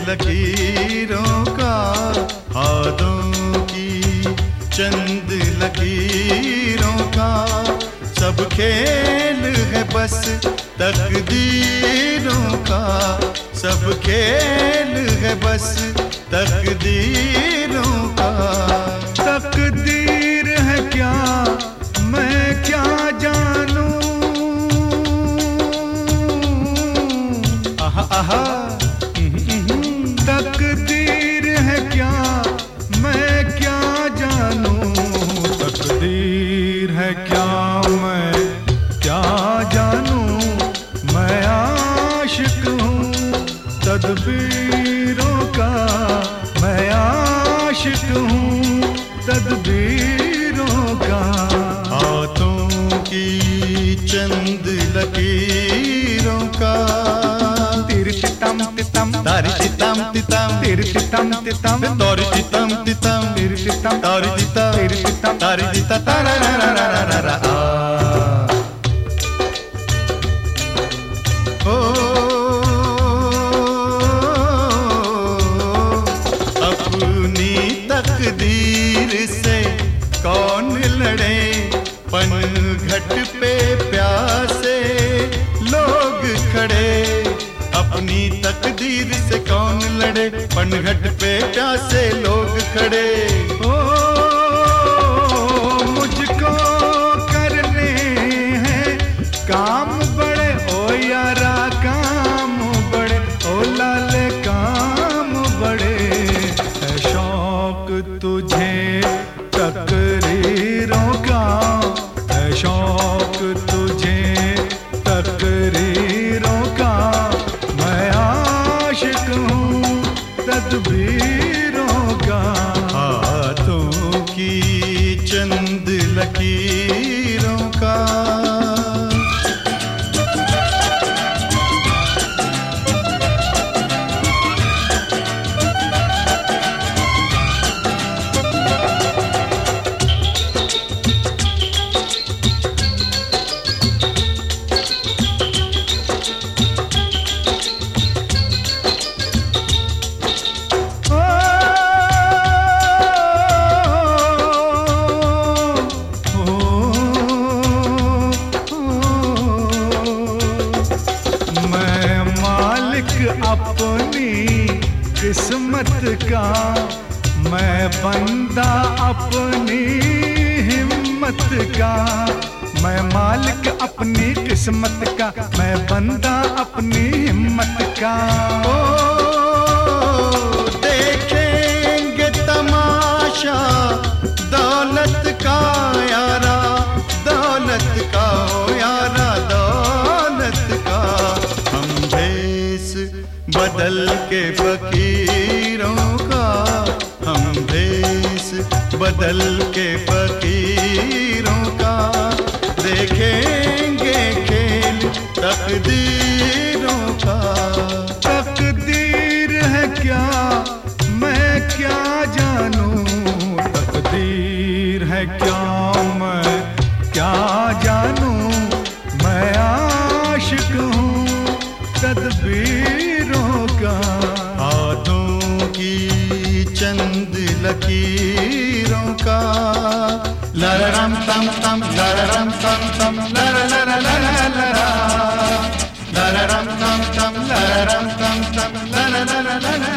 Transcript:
लकीरों का, हाथों की चंद लकीरों का। सब खेल है बस तकदीरों का, सब खेल है बस तकदीरों का। तकदीर है क्या मैं क्या जानूं, आहा आहा। तकदीर है क्या मैं क्या जानूं, तकदीर है क्या मैं क्या जानूं। मैं आशिक हूँ तदबीरों का, मैं आशिक हूँ तदबीरों का। हाथों की चंद लकीरों का। तिरतितम तितम तारी तितम तितम, तिरतितम तितम तोरी तितम तितम, तिरतितम तारी तितम तिरतितम तारी तिता तारा रा रा रा रा रा। ओ अपनी तकदीर से कौन लड़े, पनघट पे प्यासे लोग खड़े। अपनी तकदीर से कौन लड़े, पनघट पे प्यासे लोग खड़े। ओ मुझको करने हैं काम बड़े, ओ यारा काम बड़े, ओ लाले काम बड़े। है शौक तुझे तकरीरों का, है शौक तुझे तकरीरों का। मैं आशिक हूँ तदबीरों का। हाथों की चंद लकीरों का। अपनी किस्मत का, मैं बंदा अपनी हिम्मत का। मैं मालिक अपनी किस्मत का, मैं बंदा अपनी हिम्मत का। ओ देखेंगे तमाशा दौलत का यारा, दौलत का ओ यारा, दौलत का। हम भेस बदल के फकीरों का, हम भेस बदल के फकीरों का। देखेंगे खेल तकदीरों का। तकदीर है क्या मैं क्या जानूं, तकदीर है क्या मैं क्या जानूं। मैं आशिक हूँ तदबीरों का। हाथों की चंद लकीरों का। लररम तम तम, लररम तम तम, लर लर लर लरा। लररम तम तम, लररम तम तम, लर लर लर।